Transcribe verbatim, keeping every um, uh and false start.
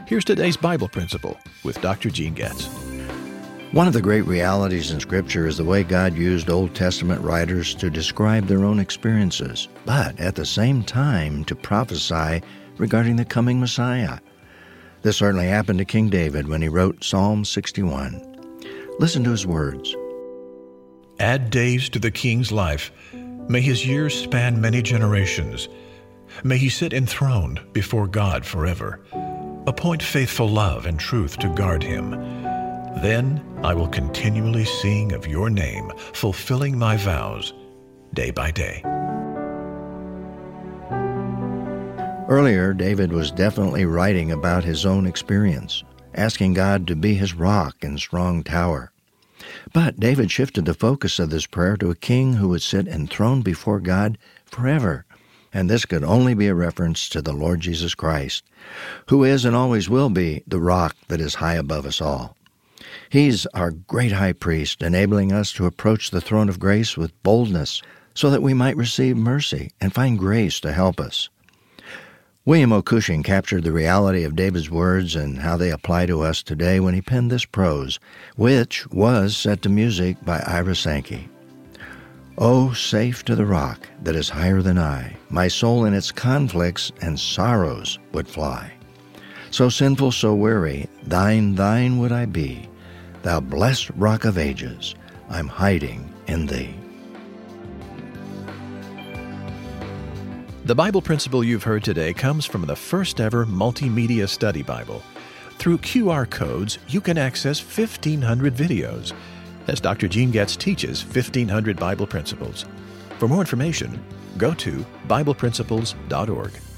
Here's today's Bible Principle with Doctor Gene Getz. One of the great realities in Scripture is the way God used Old Testament writers to describe their own experiences, but at the same time to prophesy regarding the coming Messiah. This certainly happened to King David when he wrote Psalm sixty-one. Listen to his words. Add days to the king's life. May his years span many generations. May he sit enthroned before God forever. Appoint faithful love and truth to guard him. Then I will continually sing of your name, fulfilling my vows day by day. Earlier, David was definitely writing about his own experience, asking God to be his rock and strong tower. But David shifted the focus of this prayer to a king who would sit enthroned before God forever. And this could only be a reference to the Lord Jesus Christ, who is and always will be the rock that is high above us all. He's our great high priest, enabling us to approach the throne of grace with boldness so that we might receive mercy and find grace to help us. William O. Cushing captured the reality of David's words and how they apply to us today when he penned this prose, which was set to music by Ira Sankey. Oh, safe to the rock that is higher than I, my soul in its conflicts and sorrows would fly. So sinful, so weary, thine, thine would I be. Thou blessed rock of ages, I'm hiding in thee. The Bible principle you've heard today comes from the first ever multimedia study Bible. Through Q R codes, you can access fifteen hundred videos as Doctor Gene Getz teaches fifteen hundred Bible principles. For more information, go to Bible Principles dot org.